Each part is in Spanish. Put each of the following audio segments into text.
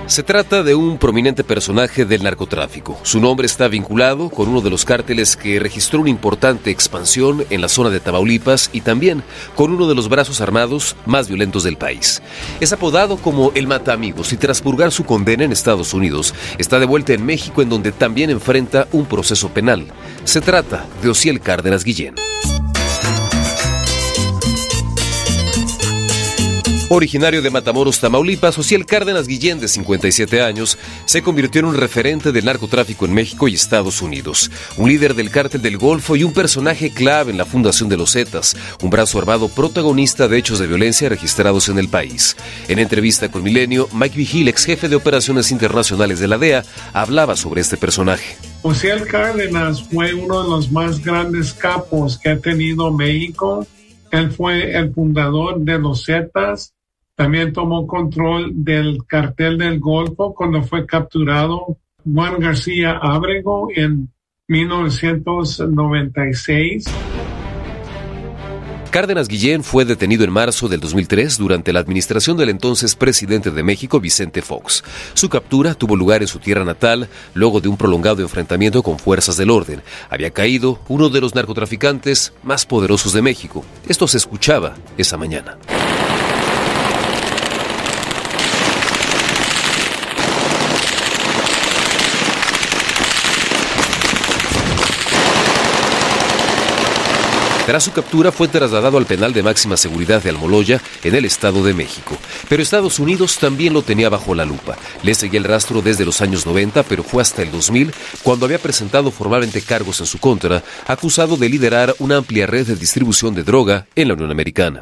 Se trata de un prominente personaje del narcotráfico. Su nombre está vinculado con uno de los cárteles que registró una importante expansión en la zona de Tamaulipas y también con uno de los brazos armados más violentos del país. Es apodado como el Mataamigos y tras purgar su condena en Estados Unidos, está de vuelta en México, en donde también enfrenta un proceso penal. Se trata de Osiel Cárdenas Guillén. Originario de Matamoros, Tamaulipas, Osiel Cárdenas Guillén, de 57 años, se convirtió en un referente del narcotráfico en México y Estados Unidos, un líder del Cártel del Golfo y un personaje clave en la fundación de los Zetas, un brazo armado protagonista de hechos de violencia registrados en el país. En entrevista con Milenio, Mike Vigil, ex jefe de operaciones internacionales de la DEA, hablaba sobre este personaje. Osiel Cárdenas fue uno de los más grandes capos que ha tenido México. Él fue el fundador de los Zetas. También tomó control del Cartel del Golfo cuando fue capturado Juan García Ábrego en 1996. Cárdenas Guillén fue detenido en marzo del 2003 durante la administración del entonces presidente de México, Vicente Fox. Su captura tuvo lugar en su tierra natal luego de un prolongado enfrentamiento con fuerzas del orden. Había caído uno de los narcotraficantes más poderosos de México. Esto se escuchaba esa mañana. Tras su captura fue trasladado al penal de máxima seguridad de Almoloya, en el Estado de México. Pero Estados Unidos también lo tenía bajo la lupa. Le seguía el rastro desde los años 90, pero fue hasta el 2000 cuando había presentado formalmente cargos en su contra, acusado de liderar una amplia red de distribución de droga en la Unión Americana.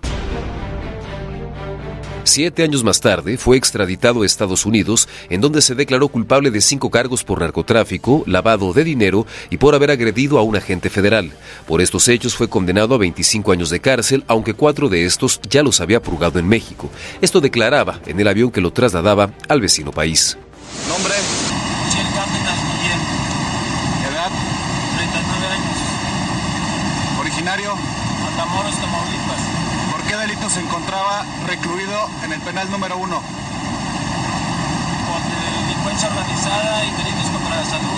7 años más tarde fue extraditado a Estados Unidos, en donde se declaró culpable de 5 cargos por narcotráfico, lavado de dinero y por haber agredido a un agente federal. Por estos hechos fue condenado a 25 años de cárcel, aunque 4 de estos ya los había purgado en México. Esto declaraba en el avión que lo trasladaba al vecino país. Nombre: Osiel Cárdenas Guillén. Edad: 39 años. Originario: Matamoros, Tamaulipas. ¿Por qué delito se encontraba recluido en el penal número 1? Por delincuencia organizada y delitos contra la salud.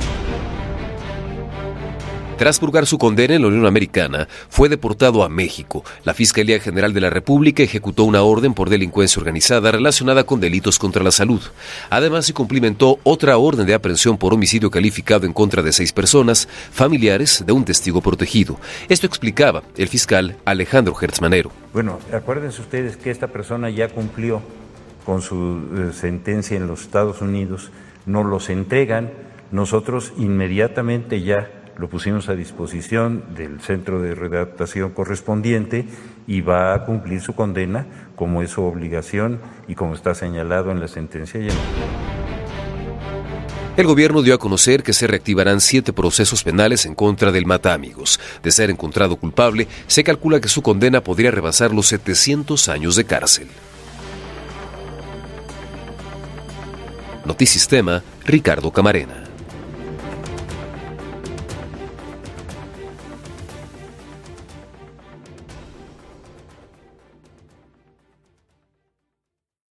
Tras purgar su condena en la Unión Americana, fue deportado a México. La Fiscalía General de la República ejecutó una orden por delincuencia organizada relacionada con delitos contra la salud. Además, se cumplimentó otra orden de aprehensión por homicidio calificado en contra de 6 personas, familiares de un testigo protegido. Esto explicaba el fiscal Alejandro Hertz Manero. Bueno, acuérdense ustedes que esta persona ya cumplió con su sentencia en los Estados Unidos, nos los entregan, nosotros inmediatamente ya lo pusimos a disposición del centro de readaptación correspondiente y va a cumplir su condena como es su obligación y como está señalado en la sentencia. El gobierno dio a conocer que se reactivarán 7 procesos penales en contra del Mataamigos. De ser encontrado culpable, se calcula que su condena podría rebasar los 700 años de cárcel. Notisistema, Ricardo Camarena.